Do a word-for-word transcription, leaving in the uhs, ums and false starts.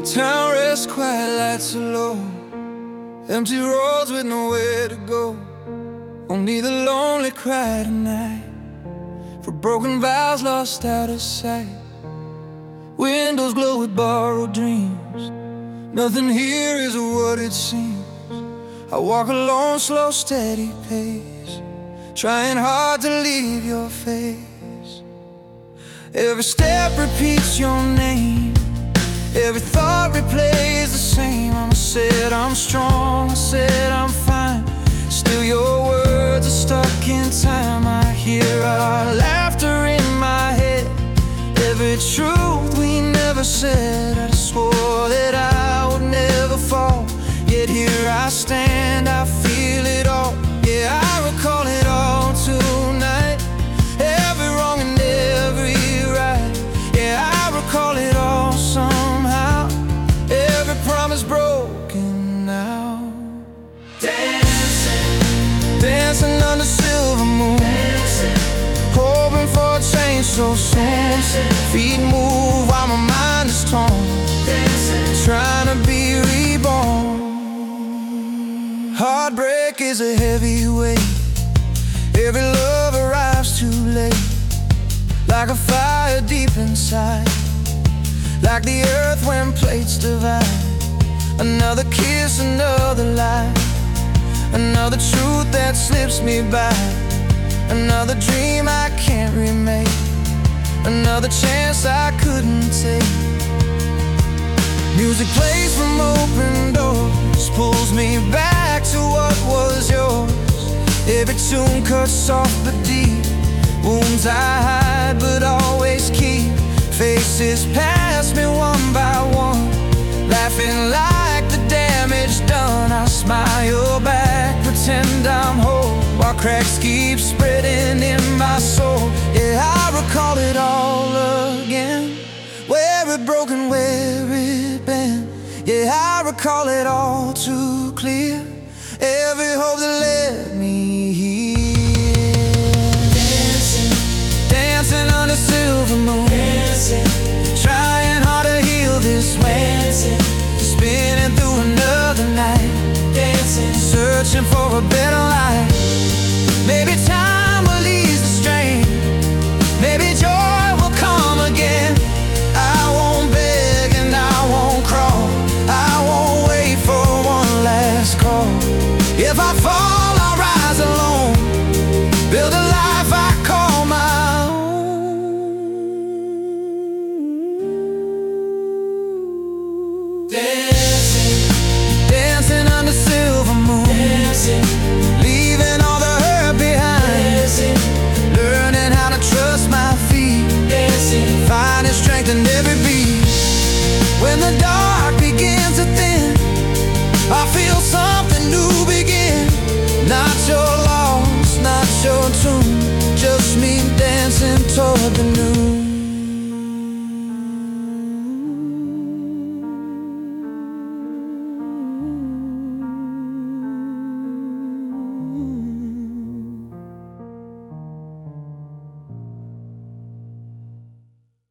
The town rests quiet, lights are low. Empty roads with nowhere to go. Only the lonely cry tonight for broken vows lost out of sight. Windows glow with borrowed dreams. Nothing here is what it seems. I walk alone, slow, steady pace, trying hard to leave your face. Every step repeats your name. Every thought replays the same. I said I'm strong, I said I'm fine. Still your words are stuck in time. I hear our laughter in my head. Every truth we never said. I swore that I would never fall, yet here I stand, I feel it all. Yeah, I recall it all tonight. Every wrong and every right. Yeah, I recall it all somehow. Every promise broken now. Dancing, dancing under silver moon, dancing, hoping for a change so soon. Dancing, feet move while my mind is torn. Dancing, trying to be reborn. Heartbreak is a heavy weight. Every love arrives too late, like a fire deep inside, like the earth when plates divide. Another kiss, another lie, another truth that slips me by, another dream I can't remake, another chance I couldn't take. Music plays from open doors, pulls me back to what was yours. Every tune cuts soft but deep, wounds I hide but always keep. Faces pass me one by one, laughing like the damage done. I smile back, pretend I'm whole, while cracks keep spreading in my soul. Yeah, I recall it all again. Where it broken, where it been. Yeah, I recall it all too clear. Every hope that led me here. Dancing, dancing under silver moon, dancing, trying hard to heal this way. Dancing, spinning through another night. Dancing, searching for a better life. Maybe time will ease the strain. Maybe joy will come again. I won't beg and I won't crawl. I won't wait for one last call. If I fall, I'll rise alone, build a life I call my own. Dancing, dancing under silver moon, dancing, leaving all the hurt behind. Dancing, learning how to trust my feet. Dancing, finding strength in every beat. When the dark begins to thin, I feel something new begin. Not your loss, not your tune, just me dancing toward the new.